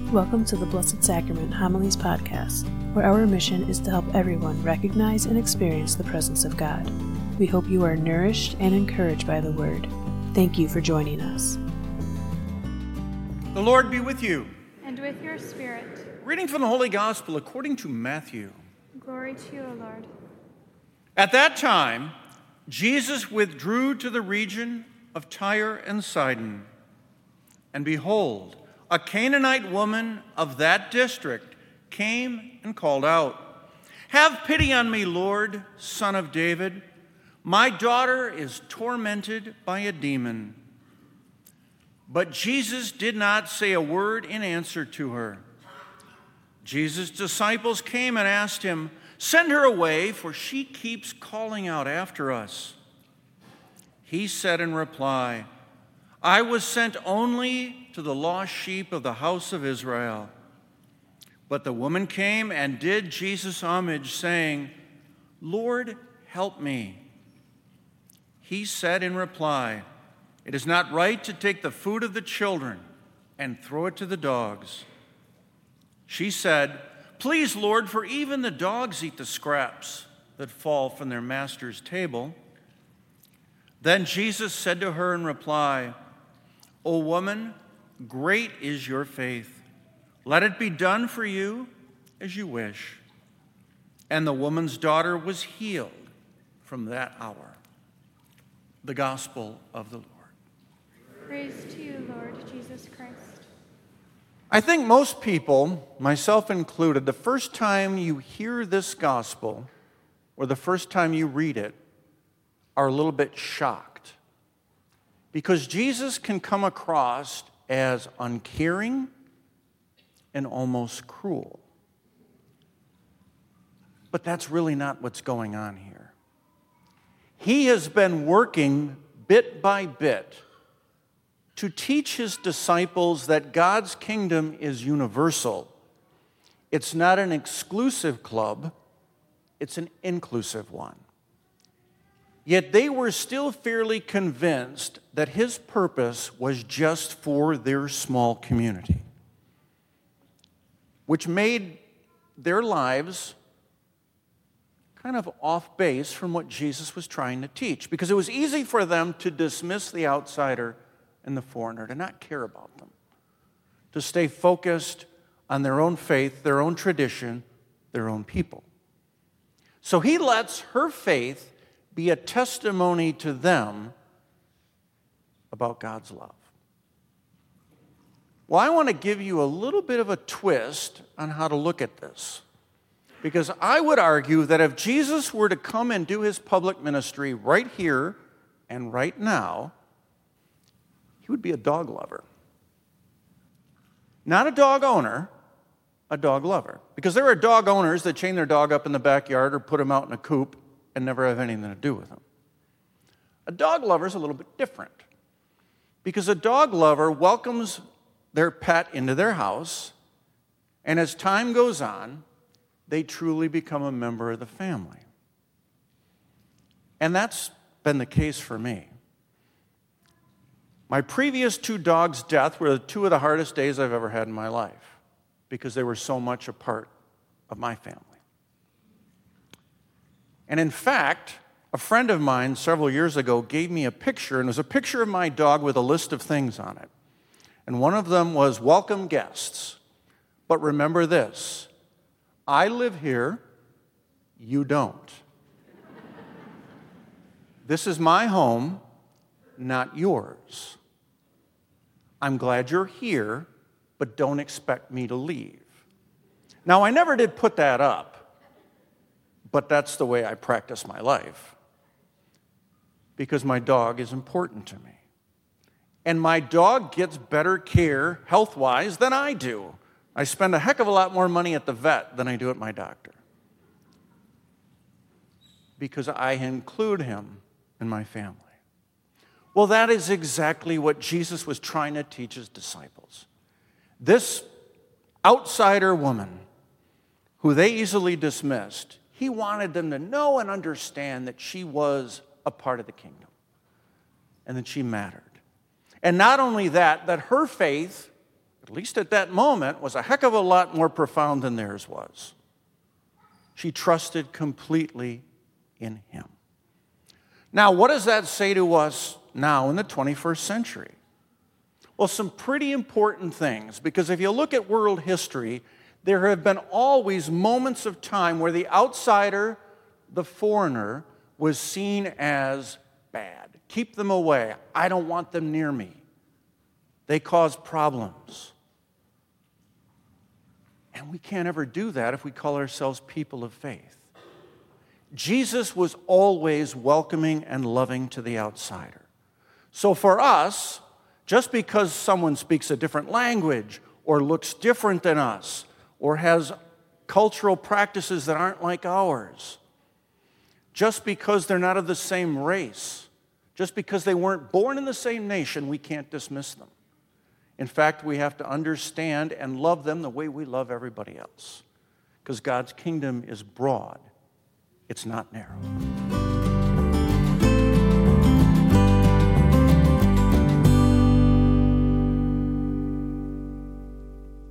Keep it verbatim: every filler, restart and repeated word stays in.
Welcome to the Blessed Sacrament Homilies Podcast, where our mission is to help everyone recognize and experience the presence of God. We hope you are nourished and encouraged by the Word. Thank you for joining us. The Lord be with you. And with your spirit. Reading from the Holy Gospel according to Matthew. Glory to you, O Lord. At that time, Jesus withdrew to the region of Tyre and Sidon. And behold, a Canaanite woman of that district came and called out, "Have pity on me, Lord, Son of David. My daughter is tormented by a demon." But Jesus did not say a word in answer to her. Jesus' disciples came and asked him, "Send her away, for she keeps calling out after us." He said in reply, "I was sent only to the lost sheep of the house of Israel." But the woman came and did Jesus homage, saying, "Lord, help me." He said in reply, "It is not right to take the food of the children and throw it to the dogs." She said, "Please, Lord, for even the dogs eat the scraps that fall from their master's table." Then Jesus said to her in reply, "O woman, great is your faith. Let it be done for you as you wish." And the woman's daughter was healed from that hour. The Gospel of the Lord. Praise to you, Lord Jesus Christ. I think most people, myself included, the first time you hear this gospel or the first time you read it are a little bit shocked. Because Jesus can come across as uncaring and almost cruel. But that's really not what's going on here. He has been working bit by bit to teach his disciples that God's kingdom is universal. It's not an exclusive club, it's an inclusive one. Yet they were still fairly convinced that his purpose was just for their small community, which made their lives kind of off base from what Jesus was trying to teach, because it was easy for them to dismiss the outsider and the foreigner, to not care about them, to stay focused on their own faith, their own tradition, their own people. So he lets her faith be a testimony to them about God's love. Well, I want to give you a little bit of a twist on how to look at this, because I would argue that if Jesus were to come and do his public ministry right here and right now, he would be a dog lover. Not a dog owner, a dog lover. Because there are dog owners that chain their dog up in the backyard or put him out in a coop and never have anything to do with him. A dog lover is a little bit different, because a dog lover welcomes their pet into their house, and as time goes on, they truly become a member of the family. And that's been the case for me. My previous two dogs' death were two of the hardest days I've ever had in my life, because they were so much a part of my family. And in fact, a friend of mine several years ago gave me a picture, and it was a picture of my dog with a list of things on it. And one of them was, "Welcome guests, but remember this, I live here, you don't. This is my home, not yours. I'm glad you're here, but don't expect me to leave." Now, I never did put that up, but that's the way I practice my life, because my dog is important to me. And my dog gets better care health-wise than I do. I spend a heck of a lot more money at the vet than I do at my doctor, because I include him in my family. Well, that is exactly what Jesus was trying to teach his disciples. This outsider woman, who they easily dismissed, he wanted them to know and understand that she was a part of the kingdom and that she mattered. And not only that, that her faith at least at that moment, was a heck of a lot more profound than theirs was. She trusted completely in him. Now, what does that say to us now in the twenty-first century? Well, some pretty important things, because if you look at world history, there have been always moments of time where the outsider, the foreigner, was seen as bad. Keep them away. I don't want them near me. They cause problems. And we can't ever do that if we call ourselves people of faith. Jesus was always welcoming and loving to the outsider. So for us, just because someone speaks a different language or looks different than us or has cultural practices that aren't like ours, just because they're not of the same race, just because they weren't born in the same nation, we can't dismiss them. In fact, we have to understand and love them the way we love everybody else, because God's kingdom is broad. It's not narrow.